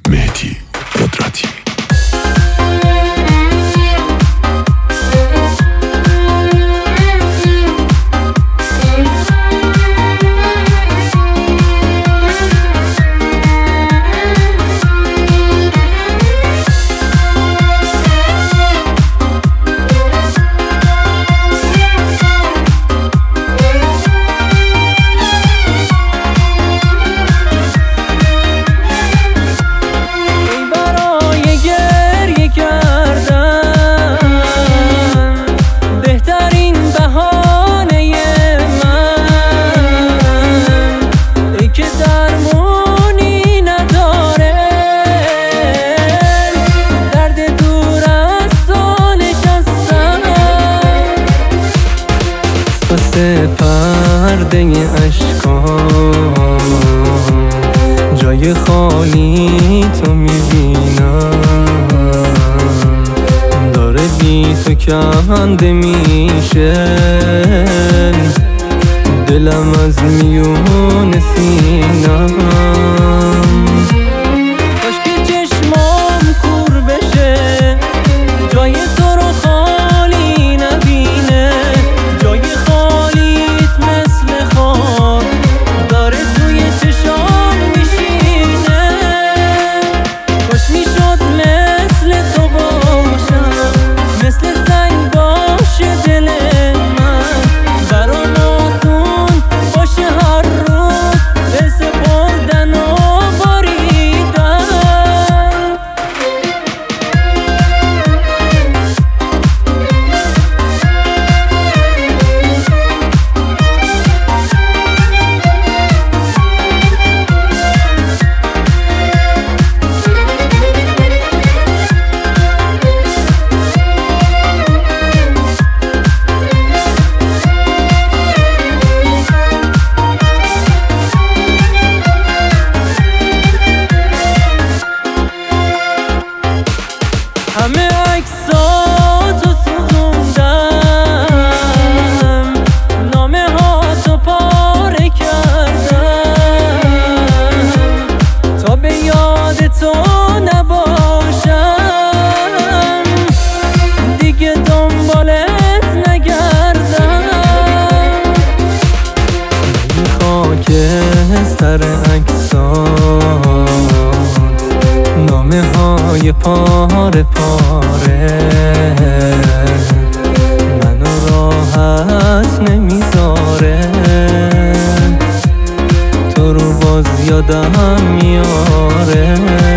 مهدی قدرتی. پرده اشکام جای خالی تو میبینم، داره بی تو کنده میشه دلم از میون سینم. کاش که چشمام کور بشه جای تو رو خالی نبینه، جای خالیت مثل خواب داره توی چشام میشینه. کاش میشد مثل تو باشم، مثل سنگ باشه دل من، برام آسون باشه هر روز بسپردن و باریدن. همه عکساتو سوزوندم، نامه هاتو پاره کردم تا به یاد تو نباشم، دیگه دنبالت نگردم. خاک سر عکسات نامه های پاره پاره منو راحت نمیذاره، تو رو باز یادم میاره.